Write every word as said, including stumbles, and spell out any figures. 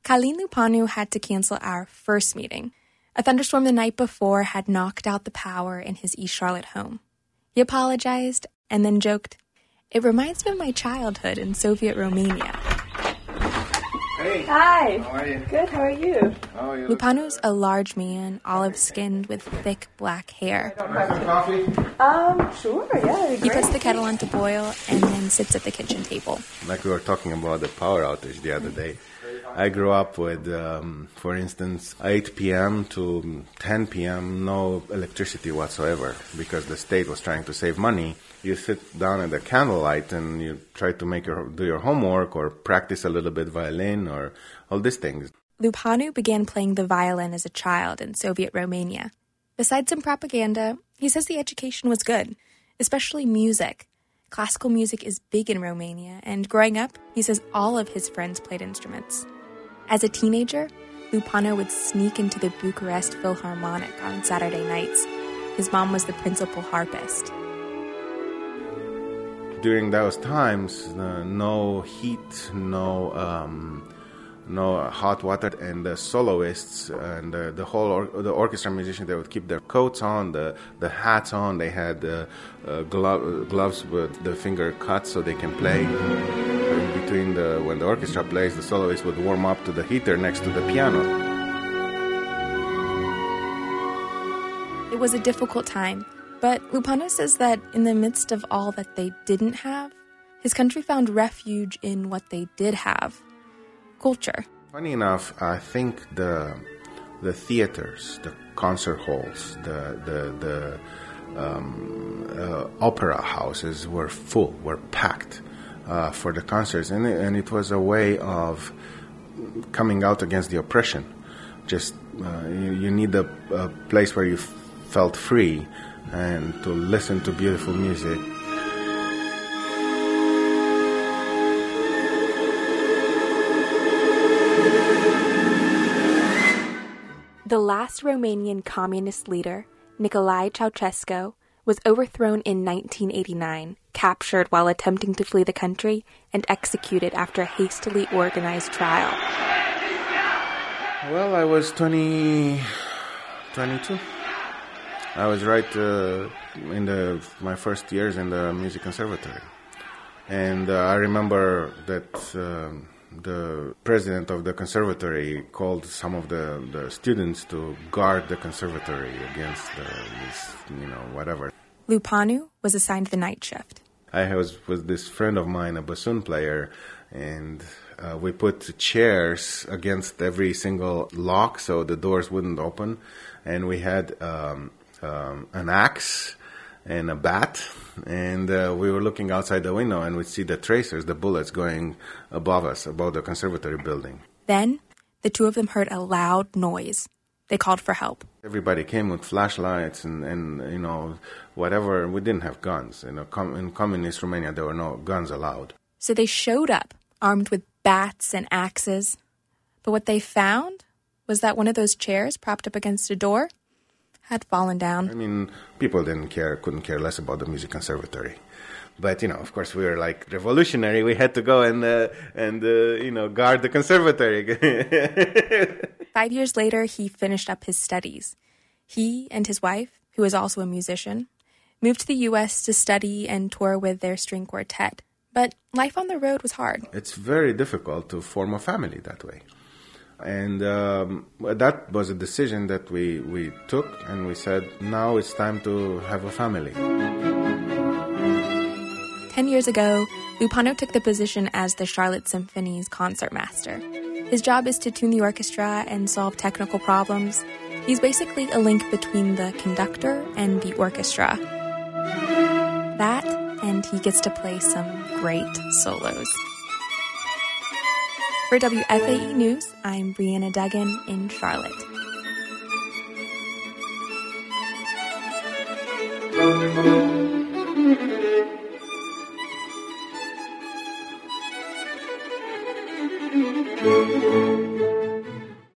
Kalin Lupanu had to cancel our first meeting. A thunderstorm the night before had knocked out the power in his East Charlotte home. He apologized and then joked, "It reminds me of my childhood in Soviet Romania." Hey. Hi. How are you? Good, how are you? Oh, you Lupanu's a large man, olive-skinned with thick black hair. Want some coffee? Um, sure, yeah. He Great. puts the kettle on to boil and then sits at the kitchen table. Like we were talking about the power outage the other day. I grew up with, um, for instance, eight p.m. to ten p.m., no electricity whatsoever because the state was trying to save money. You sit down at the candlelight and you try to make your do your homework or practice a little bit violin or all these things. Lupanu began playing the violin as a child in Soviet Romania. Besides some propaganda, he says the education was good, especially music. Classical music is big in Romania, and growing up, he says all of his friends played instruments. As a teenager, Lupanu would sneak into the Bucharest Philharmonic on Saturday nights. His mom was the principal harpist. During those times, uh, no heat, no um, no hot water, and the soloists and uh, the whole or- the orchestra musicians, they would keep their coats on, the, the hats on. They had uh, uh, glo- gloves with the finger cut so they can play. In between the when the orchestra plays, the soloist would warm up to the heater next to the piano. It was a difficult time, but Lupanu says that in the midst of all that they didn't have, his country found refuge in what they did have: culture. Funny enough, I think the the theaters, the concert halls, the the the um, uh, opera houses were full, were packed uh, for the concerts, and it, and it was a way of coming out against the oppression. Just uh, you, you need a, a place where you f- felt free and to listen to beautiful music. The last Romanian communist leader, Nicolae Ceausescu, was overthrown in nineteen eighty-nine, captured while attempting to flee the country, and executed after a hastily organized trial. Well, I was twenty, twenty-two. I was right uh, in the my first years in the music conservatory. And uh, I remember that uh, the president of the conservatory called some of the, the students to guard the conservatory against uh, this, you know, whatever. Lupanu was assigned the night shift. I was with this friend of mine, a bassoon player, and uh, we put chairs against every single lock so the doors wouldn't open. And we had um, um, an axe and a bat, and uh, we were looking outside the window and we'd see the tracers, the bullets going above us, above the conservatory building. Then, the two of them heard a loud noise. They called for help. Everybody came with flashlights and, and you know, whatever. We didn't have guns. You know, com- in communist Romania, there were no guns allowed. So they showed up, armed with bats and axes. But what they found was that one of those chairs propped up against a door had fallen down. I mean, people didn't care, couldn't care less about the music conservatory. But, you know, of course, we were like revolutionary. We had to go and, uh, and uh, you know, guard the conservatory. Five years later, he finished up his studies. He and his wife, who is also a musician, moved to the U S to study and tour with their string quartet. But life on the road was hard. It's very difficult to form a family that way. And um, that was a decision that we, we took, and we said, now it's time to have a family. Ten years ago, Lupanu took the position as the Charlotte Symphony's concertmaster. His job is to tune the orchestra and solve technical problems. He's basically a link between the conductor and the orchestra. That, and he gets to play some great solos. For W F A E News, I'm Brianna Duggan in Charlotte.